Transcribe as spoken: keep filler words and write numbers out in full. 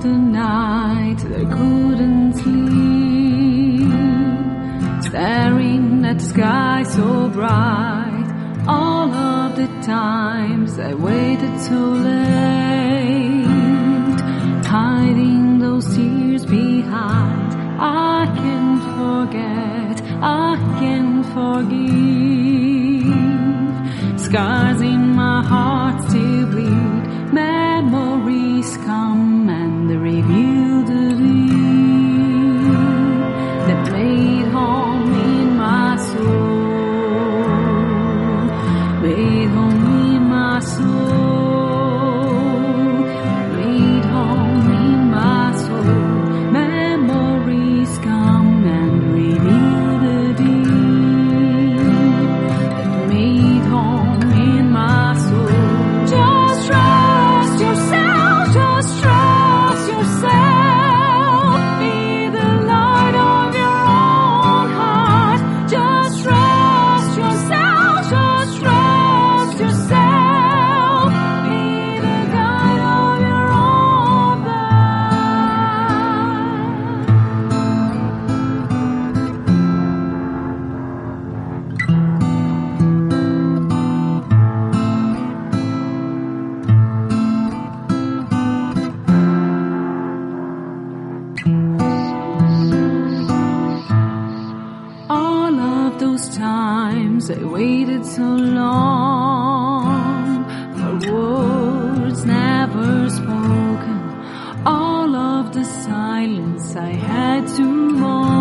the night I couldn't sleep, staring at the sky so bright. All of the times I waited so late, hiding those tears behind. I can't forget, I can't forgive. Scars in my heart still bleed. Memories come and they reveal the dream that made home in my soul, made home in my soul, made home in my soul. Memories come and reveal the dream that made home in my soul. Just trust yourself, just trust yourself. Be the light of your own heart. Just trust yourself, just trust yourself. Be the guide of your own all of those times I waited so long for words never spoken, all of the silence I had to mourn.